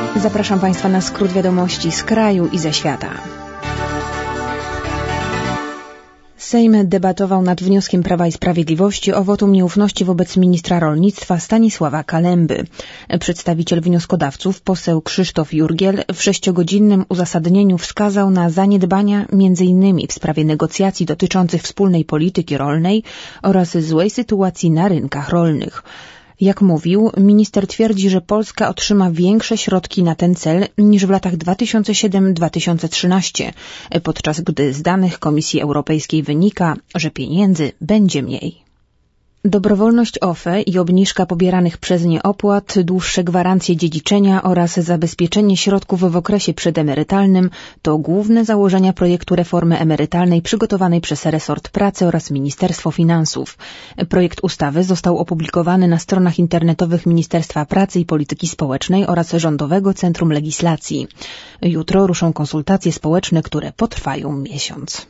Zapraszam Państwa na skrót wiadomości z kraju i ze świata. Sejm debatował nad wnioskiem Prawa i Sprawiedliwości o wotum nieufności wobec ministra rolnictwa Stanisława Kalemby. Przedstawiciel wnioskodawców, poseł Krzysztof Jurgiel, w 6-godzinnym uzasadnieniu wskazał na zaniedbania m.in. w sprawie negocjacji dotyczących wspólnej polityki rolnej oraz złej sytuacji na rynkach rolnych. Jak mówił, minister twierdzi, że Polska otrzyma większe środki na ten cel niż w latach 2007-2013, podczas gdy z danych Komisji Europejskiej wynika, że pieniędzy będzie mniej. Dobrowolność OFE i obniżka pobieranych przez nie opłat, dłuższe gwarancje dziedziczenia oraz zabezpieczenie środków w okresie przedemerytalnym to główne założenia projektu reformy emerytalnej przygotowanej przez resort pracy oraz Ministerstwo Finansów. Projekt ustawy został opublikowany na stronach internetowych Ministerstwa Pracy i Polityki Społecznej oraz Rządowego Centrum Legislacji. Jutro ruszą konsultacje społeczne, które potrwają miesiąc.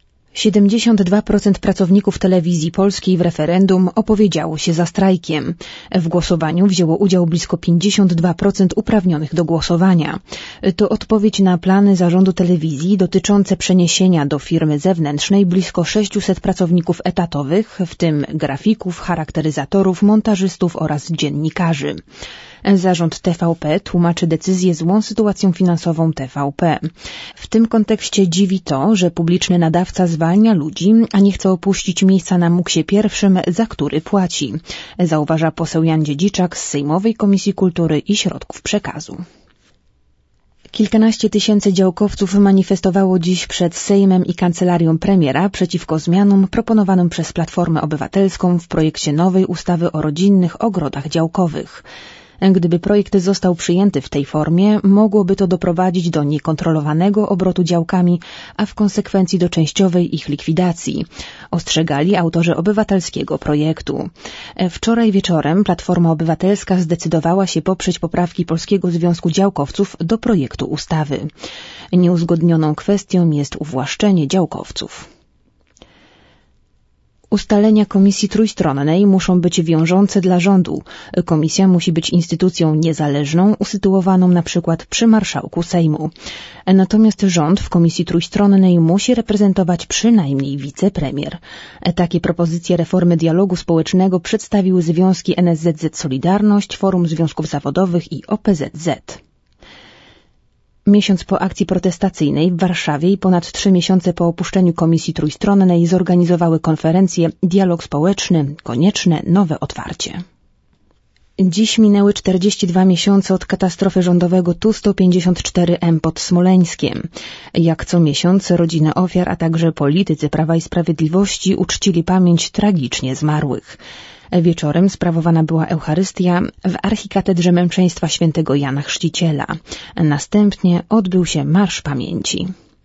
72% pracowników telewizji polskiej w referendum opowiedziało się za strajkiem. W głosowaniu wzięło udział blisko 52% uprawnionych do głosowania. To odpowiedź na plany zarządu telewizji dotyczące przeniesienia do firmy zewnętrznej blisko 600 pracowników etatowych, w tym grafików, charakteryzatorów, montażystów oraz dziennikarzy. Zarząd TVP tłumaczy decyzję złą sytuacją finansową TVP. W tym kontekście dziwi to, że publiczny nadawca zwalnia ludzi, a nie chce opuścić miejsca na Muksie pierwszym, za który płaci, zauważa poseł Jan Dziedziczak z Sejmowej Komisji Kultury i Środków Przekazu. Kilkanaście tysięcy działkowców manifestowało dziś przed Sejmem i Kancelarią Premiera przeciwko zmianom proponowanym przez Platformę Obywatelską w projekcie nowej ustawy o rodzinnych ogrodach działkowych. Gdyby projekt został przyjęty w tej formie, mogłoby to doprowadzić do niekontrolowanego obrotu działkami, a w konsekwencji do częściowej ich likwidacji, ostrzegali autorzy obywatelskiego projektu. Wczoraj wieczorem Platforma Obywatelska zdecydowała się poprzeć poprawki Polskiego Związku Działkowców do projektu ustawy. Nieuzgodnioną kwestią jest uwłaszczenie działkowców. Ustalenia Komisji Trójstronnej muszą być wiążące dla rządu. Komisja musi być instytucją niezależną, usytuowaną na przykład przy marszałku Sejmu. Natomiast rząd w Komisji Trójstronnej musi reprezentować przynajmniej wicepremier. Takie propozycje reformy dialogu społecznego przedstawiły związki NSZZ Solidarność, Forum Związków Zawodowych i OPZZ. Miesiąc po akcji protestacyjnej w Warszawie i ponad 3 miesiące po opuszczeniu Komisji Trójstronnej zorganizowały konferencję Dialog Społeczny – konieczne nowe otwarcie. Dziś minęły 42 miesiące od katastrofy rządowego Tu-154M pod Smoleńskiem. Jak co miesiąc rodziny ofiar, a także politycy Prawa i Sprawiedliwości uczcili pamięć tragicznie zmarłych. Wieczorem sprawowana była Eucharystia w Archikatedrze Męczeństwa Świętego Jana Chrzciciela. Następnie odbył się Marsz Pamięci.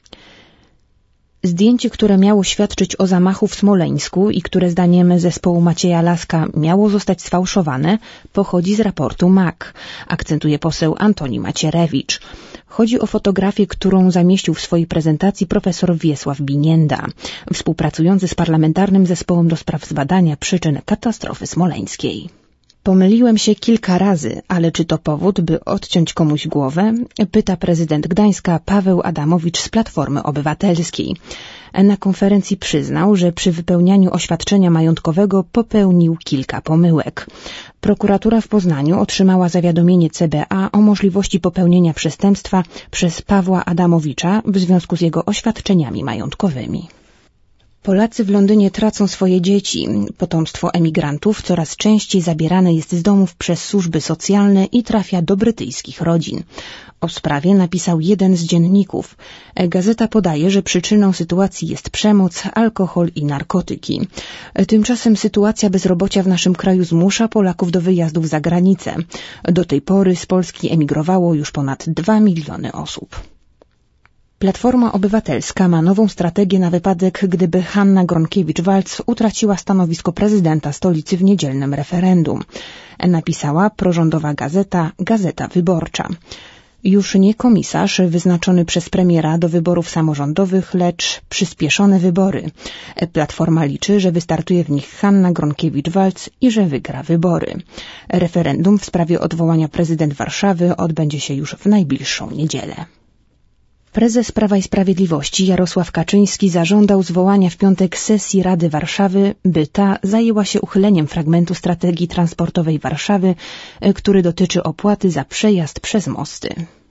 Zdjęcie, które miało świadczyć o zamachu w Smoleńsku i które zdaniem zespołu Macieja Laska miało zostać sfałszowane, pochodzi z raportu MAK, akcentuje poseł Antoni Macierewicz. Chodzi o fotografię, którą zamieścił w swojej prezentacji profesor Wiesław Binienda, współpracujący z Parlamentarnym Zespołem do spraw zbadania przyczyn katastrofy smoleńskiej. Pomyliłem się kilka razy, ale czy to powód, by odciąć komuś głowę? Pyta prezydent Gdańska Paweł Adamowicz z Platformy Obywatelskiej. Na konferencji przyznał, że przy wypełnianiu oświadczenia majątkowego popełnił kilka pomyłek. Prokuratura w Poznaniu otrzymała zawiadomienie CBA o możliwości popełnienia przestępstwa przez Pawła Adamowicza w związku z jego oświadczeniami majątkowymi. Polacy w Londynie tracą swoje dzieci. Potomstwo emigrantów coraz częściej zabierane jest z domów przez służby socjalne i trafia do brytyjskich rodzin. O sprawie napisał jeden z dzienników. Gazeta podaje, że przyczyną sytuacji jest przemoc, alkohol i narkotyki. Tymczasem sytuacja bezrobocia w naszym kraju zmusza Polaków do wyjazdów za granicę. Do tej pory z Polski emigrowało już ponad 2 miliony osób. Platforma Obywatelska ma nową strategię na wypadek, gdyby Hanna Gronkiewicz-Waltz utraciła stanowisko prezydenta stolicy w niedzielnym referendum. Napisała prorządowa gazeta Gazeta Wyborcza. Już nie komisarz wyznaczony przez premiera do wyborów samorządowych, lecz przyspieszone wybory. Platforma liczy, że wystartuje w nich Hanna Gronkiewicz-Waltz i że wygra wybory. Referendum w sprawie odwołania prezydent Warszawy odbędzie się już w najbliższą niedzielę. Prezes Prawa i Sprawiedliwości Jarosław Kaczyński zażądał zwołania w piątek sesji Rady Warszawy, by ta zajęła się uchyleniem fragmentu strategii transportowej Warszawy, który dotyczy opłaty za przejazd przez mosty.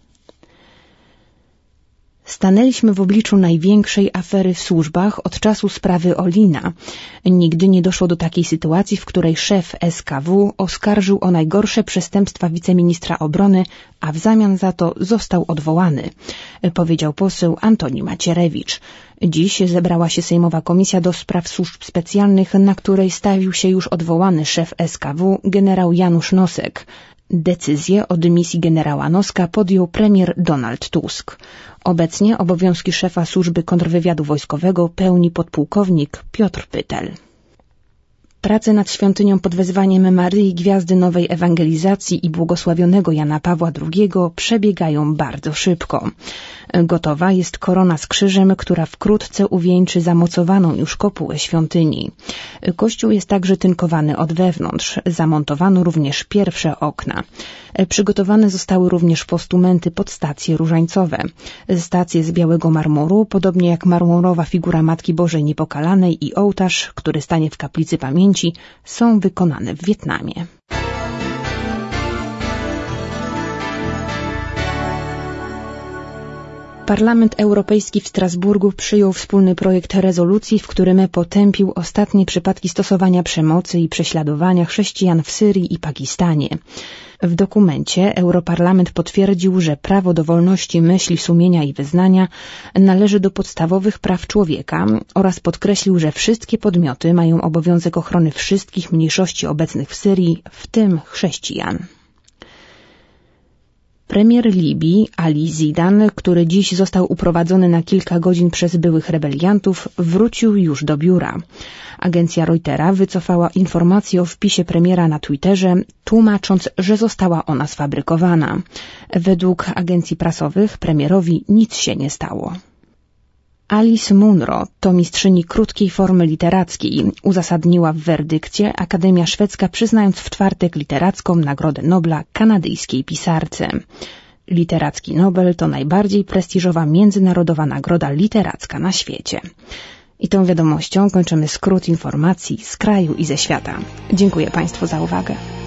Stanęliśmy w obliczu największej afery w służbach od czasu sprawy Olina. Nigdy nie doszło do takiej sytuacji, w której szef SKW oskarżył o najgorsze przestępstwa wiceministra obrony, a w zamian za to został odwołany, powiedział poseł Antoni Macierewicz. Dziś zebrała się Sejmowa Komisja do Spraw Służb Specjalnych, na której stawił się już odwołany szef SKW generał Janusz Nosek. Decyzję o dymisji generała Noska podjął premier Donald Tusk. Obecnie obowiązki szefa służby kontrwywiadu wojskowego pełni podpułkownik Piotr Pytel. Prace nad świątynią pod wezwaniem Maryi Gwiazdy Nowej Ewangelizacji i błogosławionego Jana Pawła II przebiegają bardzo szybko. Gotowa jest korona z krzyżem, która wkrótce uwieńczy zamocowaną już kopułę świątyni. Kościół jest także tynkowany od wewnątrz. Zamontowano również pierwsze okna. Przygotowane zostały również postumenty pod stacje różańcowe. Stacje z białego marmuru, podobnie jak marmurowa figura Matki Bożej Niepokalanej i ołtarz, który stanie w kaplicy pamięci, są wykonane w Wietnamie. Parlament Europejski w Strasburgu przyjął wspólny projekt rezolucji, w którym potępił ostatnie przypadki stosowania przemocy i prześladowania chrześcijan w Syrii i Pakistanie. W dokumencie Europarlament potwierdził, że prawo do wolności myśli, sumienia i wyznania należy do podstawowych praw człowieka oraz podkreślił, że wszystkie podmioty mają obowiązek ochrony wszystkich mniejszości obecnych w Syrii, w tym chrześcijan. Premier Libii Ali Zidan, który dziś został uprowadzony na kilka godzin przez byłych rebeliantów, wrócił już do biura. Agencja Reutera wycofała informację o wpisie premiera na Twitterze, tłumacząc, że została ona sfabrykowana. Według agencji prasowych premierowi nic się nie stało. Alice Munro to mistrzyni krótkiej formy literackiej, uzasadniła w werdykcie Akademia Szwedzka, przyznając w czwartek literacką Nagrodę Nobla kanadyjskiej pisarce. Literacki Nobel to najbardziej prestiżowa międzynarodowa nagroda literacka na świecie. I tą wiadomością kończymy skrót informacji z kraju i ze świata. Dziękuję Państwu za uwagę.